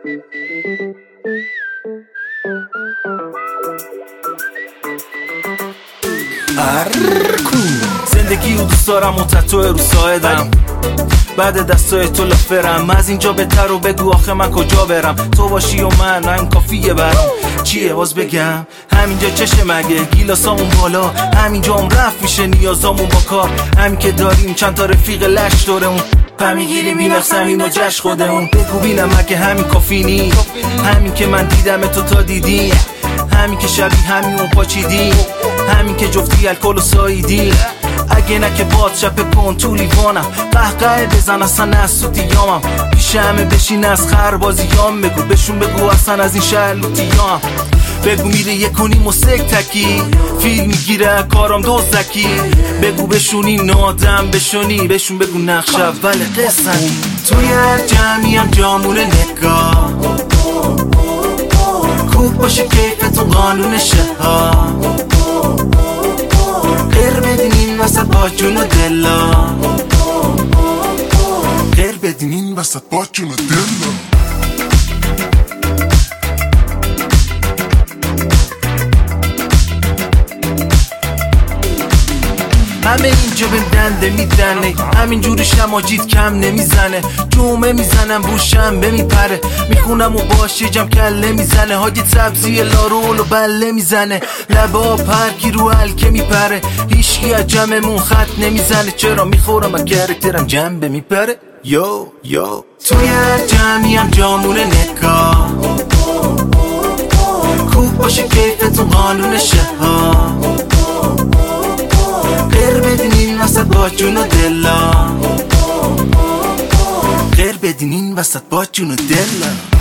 زندگی رو دوست دارم و تتو رو ساعدم، بعد دستای تو لافرم. از اینجا بهتر و بگو آخه من کجا برم؟ تو باشی و من کافیه برام. چیه باز بگم؟ همینجا چشه مگه گیلاسامون بالا، همینجا هم رفت میشه نیازامون با کار. همین که داریم چند تا رفیق لش دورمون، میگیریم بینقصمیم و جشن خودمون. بگو بینم اگه همین کافی نی، همین که من دیدم تو تا دیدی، همین که شبیه همین پاچیدی، همین که جفتی الکل و ساییدی. اگه نه که باد شب کن تو لیوانم، قهقه بزن اصلا نسوتیامم، پیش همه بشین از خربازیام. بگو بهشون بگو اصلا از این شهر لوتیام. بگو میره یکونیم و سکتکی، فیلم میگیره کارم دوزکی. بگو بشونی نادم بشونی، بهشون بگو نقش اول قصنی. توی هر جمعی هم جامونه نگاه، خوب باشه کیفتون قانونشه ها. غیر بدین این وسط با جون و دلا، غیر بدین این وسط با جون و دلا. همه اینجا به دنده میدنه، همین جوری شماجید کم نمیزنه. جمعه میزنم رو شنبه میپره، میخونم و باشه جم کله میزنه. حاجی سبزی لارول و بله میزنه، لبا پرکی رو حلکه میپره. هیچکی از جمعمون خط نمیزنه، چرا میخورم از کرکترم جنبه میپره. یو توی هر جمعی هم جامونه نگاه، خوب باشه کیفتون قانونشه ها. غیر بدین این وسط با جون و دلا، غیر بدین این وسط با جون و دلا.